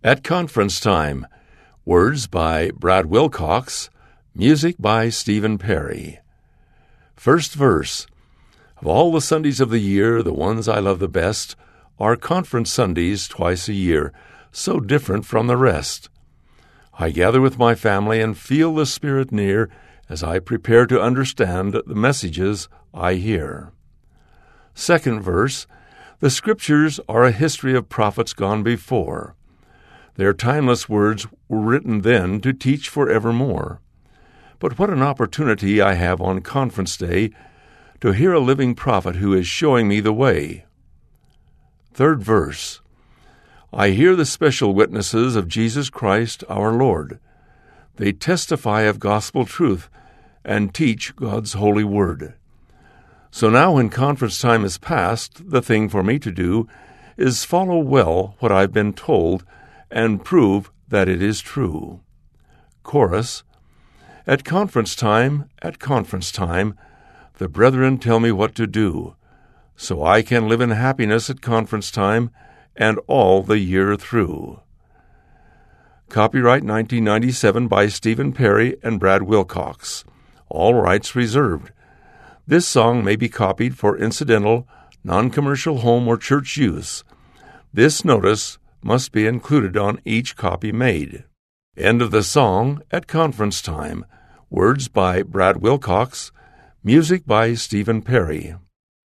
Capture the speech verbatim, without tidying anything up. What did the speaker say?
At Conference Time. Words by Brad Wilcox. Music by Stephen Perry. First verse. Of all the Sundays of the year, the ones I love the best are Conference Sundays twice a year, so different from the rest. I gather with my family and feel the Spirit near as I prepare to understand the messages I hear. Second verse. The Scriptures are a history of prophets gone before. Their timeless words were written then to teach forevermore. But what an opportunity I have on Conference Day to hear a living prophet who is showing me the way. Third verse. I hear the special witnesses of Jesus Christ our Lord. They testify of gospel truth and teach God's holy word. So now when conference time is past, the thing for me to do is follow well what I've been told and prove that it is true. Chorus. At conference time, at conference time, the brethren tell me what to do, so I can live in happiness at conference time and all the year through. Copyright nineteen ninety-seven by Stephen Perry and Brad Wilcox. All rights reserved. This song may be copied for incidental, non-commercial home or church use. This notice must be included on each copy made. End of the song at conference time. Words by Brad Wilcox. Music by Stephen Perry.